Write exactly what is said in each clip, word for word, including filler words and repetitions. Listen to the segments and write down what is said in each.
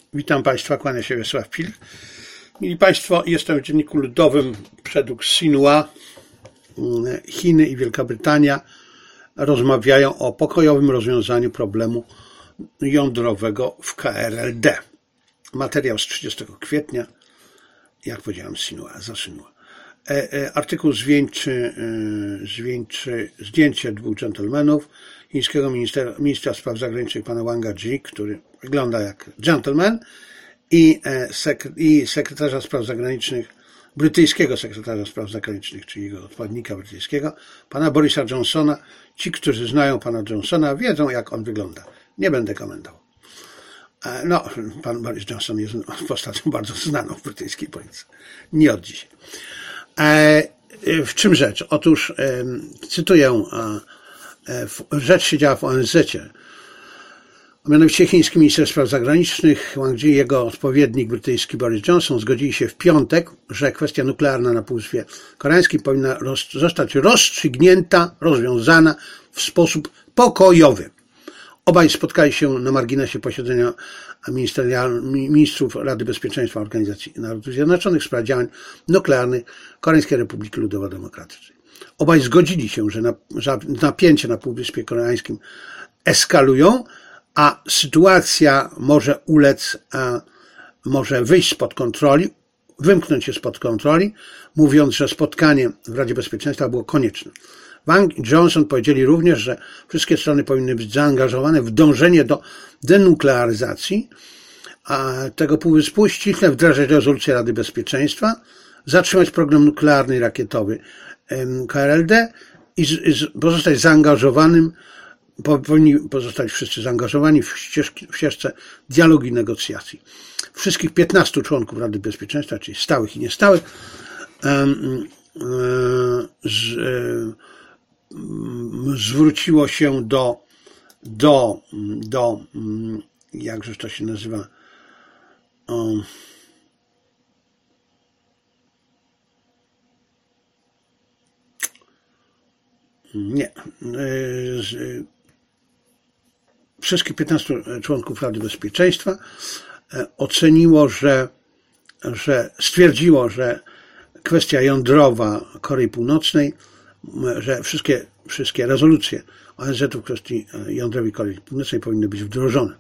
Witam Państwa, kłania się Wiesław Pilch. Mili Państwo, jestem w Dzienniku Ludowym. Według Xinhua Chiny i Wielka Brytania rozmawiają o pokojowym rozwiązaniu problemu jądrowego w K R L D. Materiał z trzydziestego kwietnia, jak powiedziałem, Xinhua, za Xinhua. E, e, artykuł zwieńczy, e, zwieńczy zdjęcie dwóch dżentelmenów, chińskiego ministra, ministra spraw zagranicznych pana Wanga Yi, który wygląda jak gentleman, i, e, sek, i sekretarza spraw zagranicznych, brytyjskiego sekretarza spraw zagranicznych, czyli jego odpowiednika brytyjskiego, pana Borisa Johnsona. Ci, którzy znają pana Johnsona, wiedzą, jak on wygląda. Nie będę komentował. E, no, pan Boris Johnson jest postacią bardzo znaną w brytyjskiej polityce. Nie od dzisiaj. E, w czym rzecz? Otóż e, cytuję, e, rzecz się działa w O N Z-cie. A mianowicie chiński minister spraw zagranicznych Wang Yi i jego odpowiednik brytyjski Boris Johnson zgodzili się w piątek, że kwestia nuklearna na Półwyspie Koreańskim powinna roz, zostać rozstrzygnięta, rozwiązana w sposób pokojowy. Obaj spotkali się na marginesie posiedzenia ministrów Rady Bezpieczeństwa Organizacji Narodów Zjednoczonych w sprawie działań nuklearnych Koreańskiej Republiki Ludowo-Demokratycznej. Obaj zgodzili się, że napięcia na Półwyspie Koreańskim eskalują, a sytuacja może ulec, a może wyjść spod kontroli, wymknąć się spod kontroli, mówiąc, że spotkanie w Radzie Bezpieczeństwa było konieczne. Wang i Johnson powiedzieli również, że wszystkie strony powinny być zaangażowane w dążenie do denuklearyzacji tego półwyspu, ściśle wdrażać rezolucję Rady Bezpieczeństwa, zatrzymać program nuklearny i rakietowy K R L D i pozostać zaangażowanym, powinni pozostać wszyscy zaangażowani w, ścieżki, w ścieżce dialogu i negocjacji. Wszystkich piętnastu członków Rady Bezpieczeństwa, czyli stałych i niestałych, z, zwróciło się do, do, do, jakże to się nazywa, nie, wszystkich piętnastu członków Rady Bezpieczeństwa oceniło, że, że stwierdziło, że kwestia jądrowa Korei Północnej, że wszystkie, wszystkie rezolucje O N Z-u w kwestii jądrowej Korei Północnej powinny być wdrożone.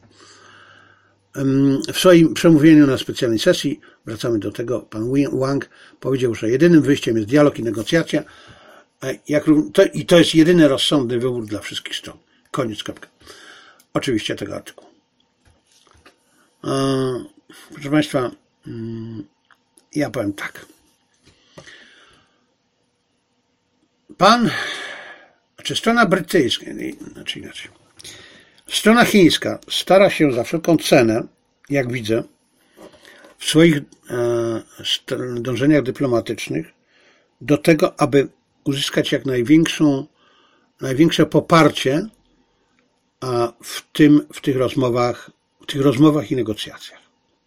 W swoim przemówieniu na specjalnej sesji, wracamy do tego, pan Wang powiedział, że jedynym wyjściem jest dialog i negocjacja, jak, to, i to jest jedyny rozsądny wybór dla wszystkich stron. Koniec, kropka. Oczywiście tego artykułu. Proszę Państwa, ja powiem tak. Pan, znaczy strona brytyjska, znaczy inaczej, strona chińska stara się za wszelką cenę, jak widzę, w swoich e, dążeniach dyplomatycznych do tego, aby uzyskać jak największą, największe poparcie a w tym, w tych rozmowach, w tych rozmowach i negocjacjach.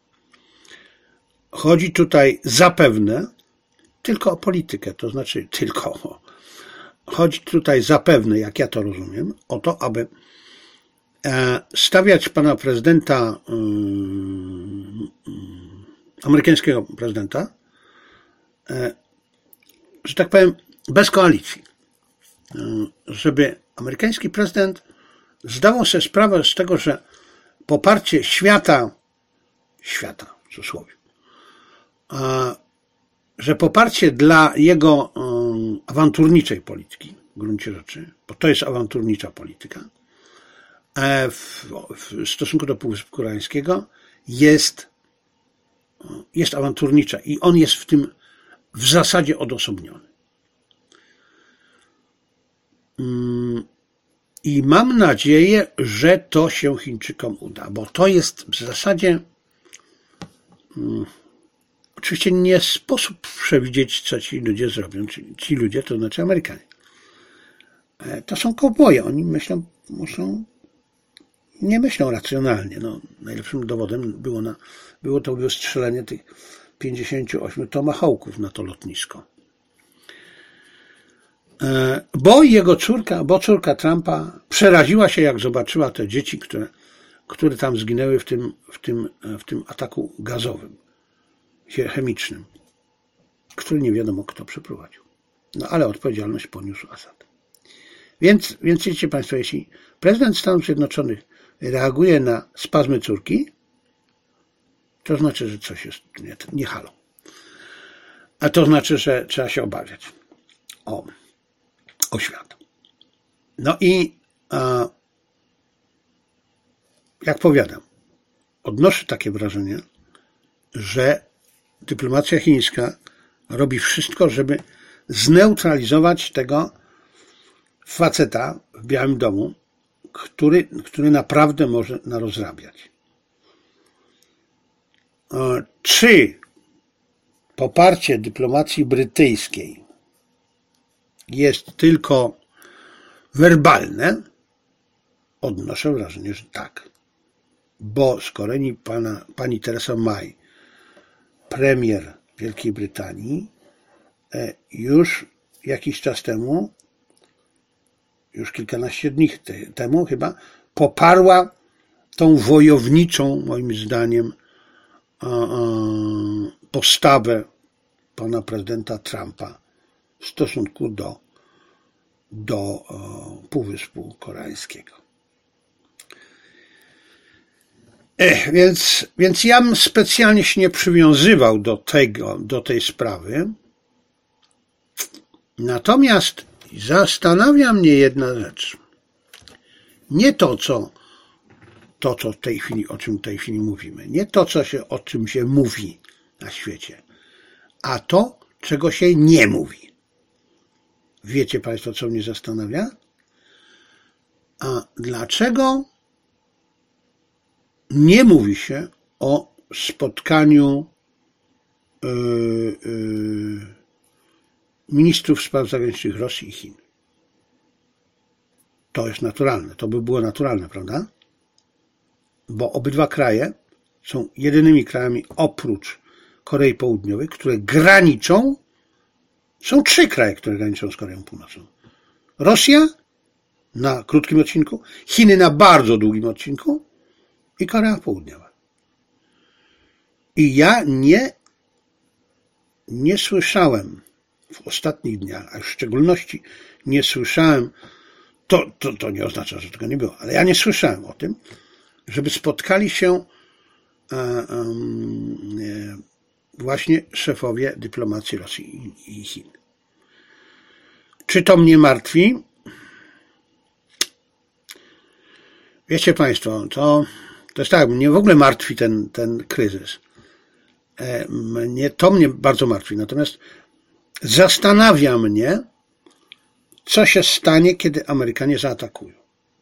Chodzi tutaj zapewne tylko o politykę, to znaczy tylko o, chodzi tutaj zapewne, jak ja to rozumiem, o to, aby stawiać pana prezydenta, amerykańskiego prezydenta, że tak powiem, bez koalicji. Żeby amerykański prezydent zdawał sobie sprawę z tego, że poparcie świata, świata w cudzysłowie, że poparcie dla jego awanturniczej polityki, w gruncie rzeczy, bo to jest awanturnicza polityka, w, w stosunku do Półwyspu Koreańskiego jest, jest awanturnicza i on jest w tym w zasadzie odosobniony. I mam nadzieję, że to się Chińczykom uda, bo to jest w zasadzie hmm, oczywiście nie sposób przewidzieć, co ci ludzie zrobią. Ci, ci ludzie, to znaczy Amerykanie. To są kowboje, oni myślą, muszą, nie myślą racjonalnie. No, najlepszym dowodem było, na, było to wystrzelenie tych pięćdziesięciu ośmiu tomahawków na to lotnisko. Bo jego córka, bo córka Trumpa przeraziła się, jak zobaczyła te dzieci, które które tam zginęły w tym, w tym, w tym ataku gazowym, chemicznym, który nie wiadomo kto przeprowadził. No ale odpowiedzialność poniósł Assad. Więc, więc wiecie Państwo, jeśli prezydent Stanów Zjednoczonych reaguje na spazmy córki, to znaczy, że coś jest nie, nie halo. A to znaczy, że trzeba się obawiać o, o świat. No i a, jak powiadam, odnoszę takie wrażenie, że dyplomacja chińska robi wszystko, żeby zneutralizować tego faceta w Białym Domu, który, który naprawdę może narozrabiać. Czy poparcie dyplomacji brytyjskiej jest tylko werbalne? Odnoszę wrażenie, że tak. Bo z kolei pana, pani Theresa May, premier Wielkiej Brytanii, już jakiś czas temu, już kilkanaście dni temu chyba, poparła tą wojowniczą, moim zdaniem, postawę pana prezydenta Trumpa w stosunku do, do Półwyspu Koreańskiego. Ech, więc, więc ja bym specjalnie się nie przywiązywał do tego, do tej sprawy. Natomiast zastanawia mnie jedna rzecz. Nie to, co to, co w tej chwili, o czym w tej chwili mówimy. Nie to, co się, o czym się mówi na świecie, a to, czego się nie mówi. Wiecie Państwo, co mnie zastanawia? A dlaczego nie mówi się o spotkaniu yy, yy, ministrów spraw zagranicznych Rosji i Chin? To jest naturalne. To by było naturalne, prawda? Bo obydwa kraje są jedynymi krajami oprócz Korei Południowej, które graniczą, są trzy kraje, które graniczą z Koreą Północną. Rosja na krótkim odcinku, Chiny na bardzo długim odcinku i Korea Południowa. I ja nie, nie słyszałem w ostatnich dniach, a w szczególności nie słyszałem, to, to, to nie oznacza, że tego nie było, ale ja nie słyszałem o tym, żeby spotkali się e, e, właśnie szefowie dyplomacji Rosji i Chin. Czy to mnie martwi? Wiecie Państwo, to, to jest tak, mnie w ogóle martwi ten, ten kryzys. E, mnie, to mnie bardzo martwi. Natomiast zastanawia mnie, co się stanie, kiedy Amerykanie zaatakują.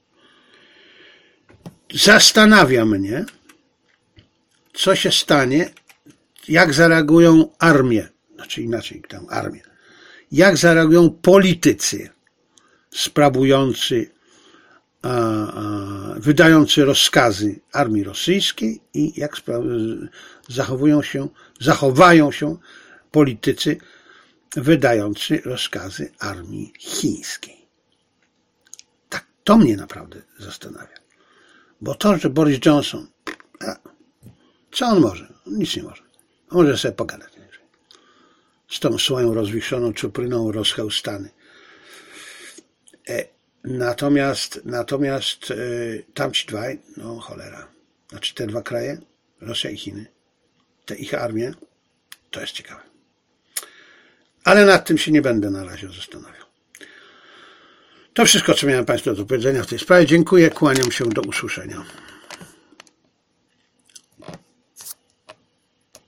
Zastanawia mnie, co się stanie, jak zareagują armie, znaczy inaczej, tam armie, jak zareagują politycy sprawujący, a, a, wydający rozkazy armii rosyjskiej i jak zachowują się, zachowają się politycy wydający rozkazy armii chińskiej. Tak, to mnie naprawdę zastanawia. Bo to, że Boris Johnson, a, co on może? On nic nie może. On może sobie pogadać. Z tą swoją rozwiszoną czupryną rozchełstany. E, natomiast natomiast e, tamci dwaj, no cholera, znaczy te dwa kraje, Rosja i Chiny, te ich armie, to jest ciekawe. Ale nad tym się nie będę na razie zastanawiał. To wszystko, co miałem Państwu do powiedzenia w tej sprawie. Dziękuję, kłaniam się, do usłyszenia.